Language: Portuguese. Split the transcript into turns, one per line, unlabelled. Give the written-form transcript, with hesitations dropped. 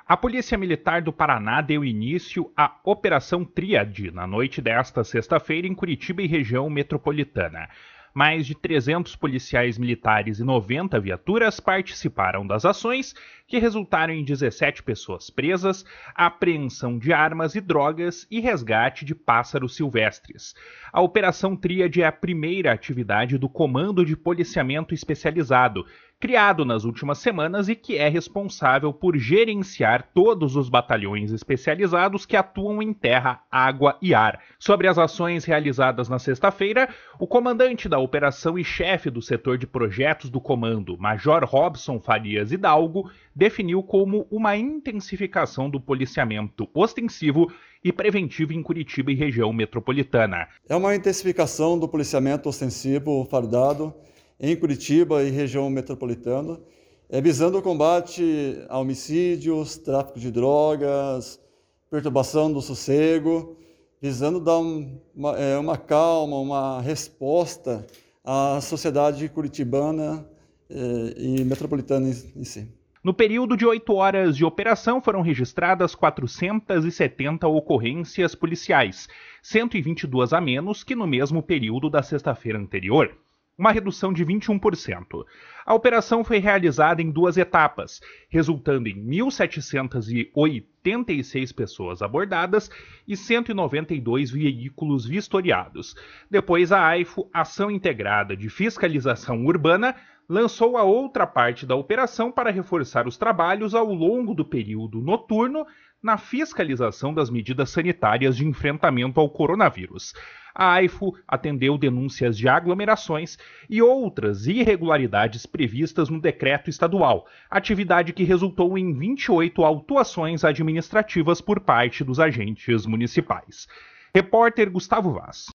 A Polícia Militar do Paraná deu início à Operação Tríade na noite desta sexta-feira em Curitiba e região metropolitana. Mais de 300 policiais militares e 90 viaturas participaram das ações, que resultaram em 17 pessoas presas, apreensão de armas e drogas e resgate de pássaros silvestres. A Operação Tríade é a primeira atividade do Comando de Policiamento Especializado, criado nas últimas semanas e que é responsável por gerenciar todos os batalhões especializados que atuam em terra, água e ar. Sobre as ações realizadas na sexta-feira, o comandante da operação e chefe do setor de projetos do comando, Major Robson Farias Hidalgo, definiu como uma intensificação do policiamento ostensivo e preventivo em Curitiba e região metropolitana.
É uma intensificação do policiamento ostensivo fardado em Curitiba e região metropolitana, visando o combate a homicídios, tráfico de drogas, perturbação do sossego, visando dar uma calma, uma resposta à sociedade curitibana e metropolitana em si.
No período de 8 horas de operação foram registradas 470 ocorrências policiais, 122 a menos que no mesmo período da sexta-feira anterior, uma redução de 21%. A operação foi realizada em 2 etapas, resultando em 1.786 pessoas abordadas e 192 veículos vistoriados. Depois, a AIFO, Ação Integrada de Fiscalização Urbana, lançou a outra parte da operação para reforçar os trabalhos ao longo do período noturno na fiscalização das medidas sanitárias de enfrentamento ao coronavírus. A AIFO atendeu denúncias de aglomerações e outras irregularidades previstas no decreto estadual, atividade que resultou em 28 autuações administrativas por parte dos agentes municipais. Repórter Gustavo Vaz.